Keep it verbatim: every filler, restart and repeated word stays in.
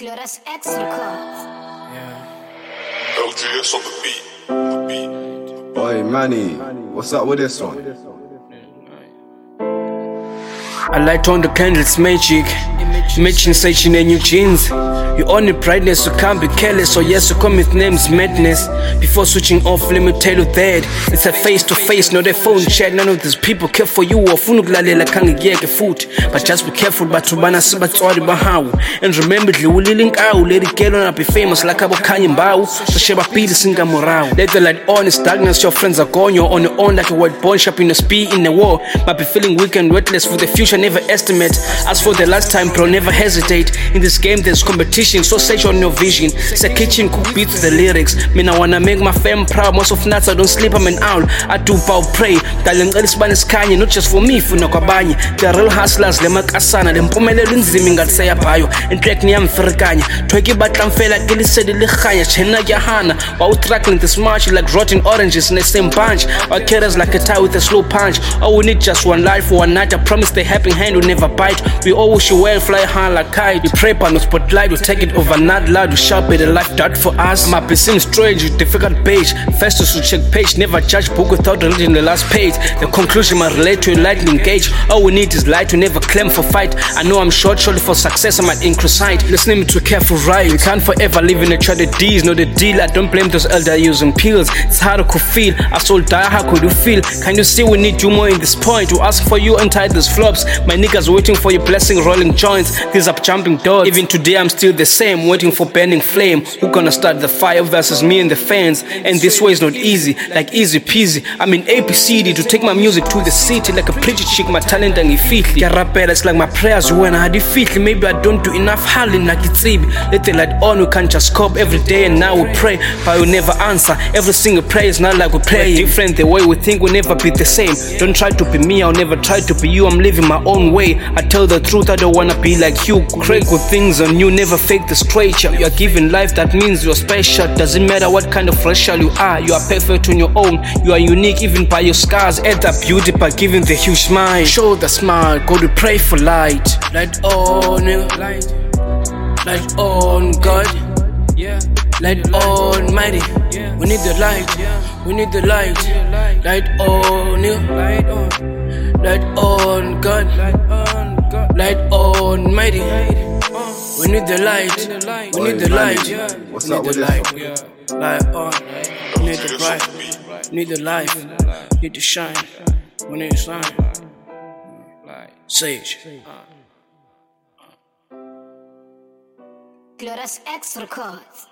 Glorious X Records. Yeah. L G S on the beat. On the beat. Oi, Manny, what's up with this one? I light on the candles, magic. Imagine searching in new jeans. You own the brightness, you can't be careless. So yes, you come with names, madness. Before switching off, let me tell you that it's a face to face, not a phone chat. None of these people care for you. Ofuna ukulalela khangiyeke futhi. But just be careful, but ubana sibatswari bahawu. And remember, dliwulile inkawu. Let it get on up, be famous like abo khanye mbawu. So sheba pili singamorawu. Let the light on, it's darkness, your friends are gone. You're on your own like a white bone, sharp in a speed in the war. Might be feeling weak and worthless for the future, never estimate. As for the last time, bro, never hesitate. In this game, there's competition, so set on your vision. Say kitchen cook beats the lyrics. Me I wanna make my fam proud. Most of nights I don't sleep, I'm an owl. I do bow pray. Darling, it's Spanish Kanye, not just for me, for Nokabani. The real hustlers, the Makasana, the Pomele Linziming at Sayapayo, and Trek Niam Ferraganya. Tweki Batam Fela, Gilly said the Lichaya, Chena Yahana, while trackling this march like rotten oranges in the same bunch. Or carrots like a tie with a slow punch. Oh, we need just one life for one night. I promise the helping hand will never bite. We all wish you well, fly high like kite. We pray on the spotlight, we take it over, not loud. We shout by the life that for us. My be seem strange, difficult page. First to check page, never judge book without reading the last page. The conclusion might relate to a lightning gauge. All we need is light to never claim for fight. I know I'm short, shortly for success, I might increase sight. Listening to a careful ride. We can't forever live in a traded D's, not the deal. I don't blame those elder using pills. It's hard to feel. I sold die, how could you feel? Can you see we need you more in this point? To ask for you untie these flops. My niggas waiting for your blessing, rolling joints. These up jumping doors. Even today I'm still the same, waiting for burning flame. Who gonna start the fire versus me and the fans? And this way is not easy, like easy peasy. I'm in A P C D to take my music to the city. Like a pretty chick, my talent and ifitli. Yarapera, it's like my prayers when I had ifitli. Maybe I don't do enough howling like it's easy. Let the light on, we can't just cope every day and now we pray. But we never answer, every single prayer is not like we play. We're different, the way we think will never be the same. Don't try to be me, I'll never try to be you. I'm living my own way. I tell the truth, I don't wanna be like you. Create good things on you, never fake the stranger. You are given life, that means you're special. Doesn't matter what kind of racial you are, you are perfect on your own. You are unique even by your scars. Add that beauty by giving the huge smile. Show the smile, go to pray for light. Light on, light, light on, God. Yeah, light on, mighty. We need the light, we need the light. Light on, light on, light on, God. Light on, mighty. We need the light, we need the light. What's We up need with the this light. one? Light on, we need the bright, need the life, need to shine, we need to shine. Sage. Glorious X Records.